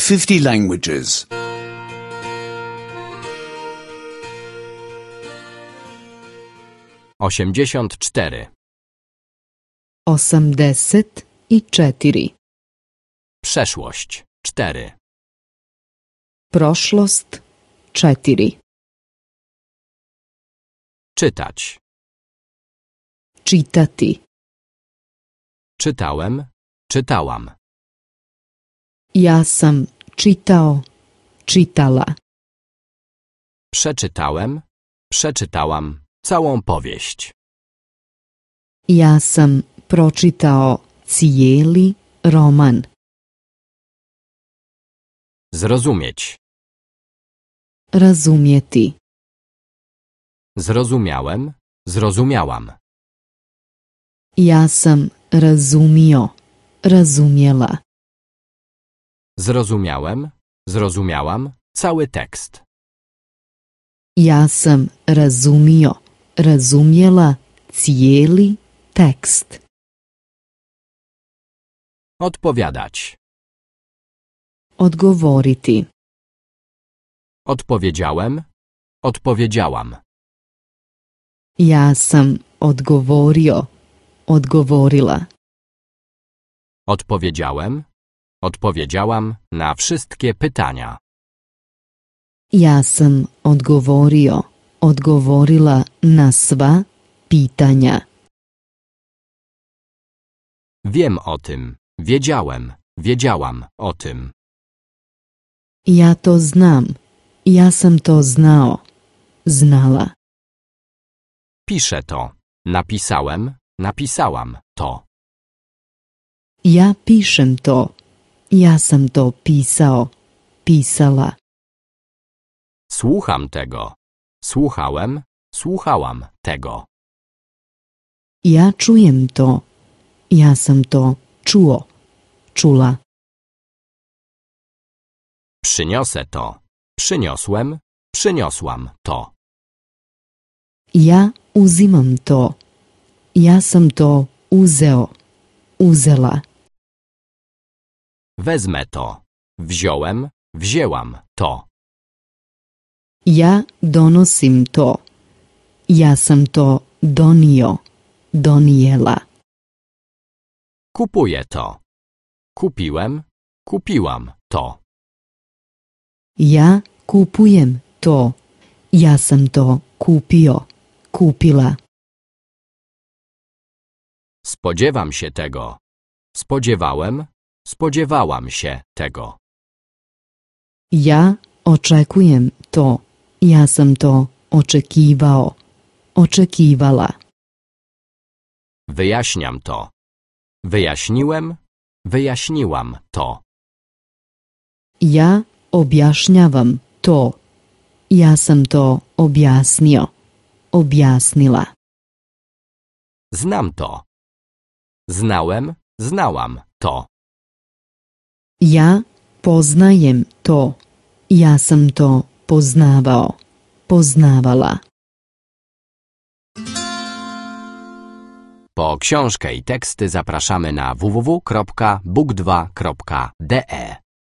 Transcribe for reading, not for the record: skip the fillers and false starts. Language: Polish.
50 languages. 84. 84. Przeszłość 4. Prošlost 4. Czytać. Čitati. Czytałem, czytałam. Ja sam čitao, čitala. Przeczytałem, przeczytałam całą powieść. Ja sam pročitao cijeli roman. Zrozumieć. Razumjeti. Zrozumiałem, zrozumiałam. Ja sam razumio, razumjela. Zrozumiałem, zrozumiałam cały tekst. Ja sam razumio, razumjela cijeli tekst. Odpowiadać. Odgovoriti. Odpowiedziałem, odpowiedziałam. Ja sam odgovorio, odgovorila. Odpowiedziałem, odpowiedziałam na wszystkie pytania. Ja sam odgovorio, odgovorila na sva pitanja. Wiem o tym, wiedziałem, wiedziałam o tym. Ja to znam, ja sam to znao, znala. Piszę to, napisałem, napisałam to. Ja pišem to, ja sam to pisao, pisala. Słucham tego, słuchałem, słuchałam tego. Ja čujem to, ja sam to čuo, čula. Przyniosę to, przyniosłem, przyniosłam to. Ja uzimam to, ja sam to uzeo, uzela. Wezmę to, wziąłem, wzięłam to. Ja donosim to, ja sam to donio, donijela. Kupuję to. Kupiłem, kupiłam to. Ja kupujem to, ja sam to kupio, kupila. Spodziewam się tego. Spodziewałem, spodziewałam się tego. Ja očekujem to, ja sam to očekivao, očekivala. Wyjaśniam to. Wyjaśniłem, wyjaśniłam to. Ja objašnjavam to, ja sam to objasnio, objasnila. Znam to. Znałem, znałam to. Ja poznajem to, ja sam to poznavao, poznavala. Po książkę i teksty zapraszamy na www.book2.de.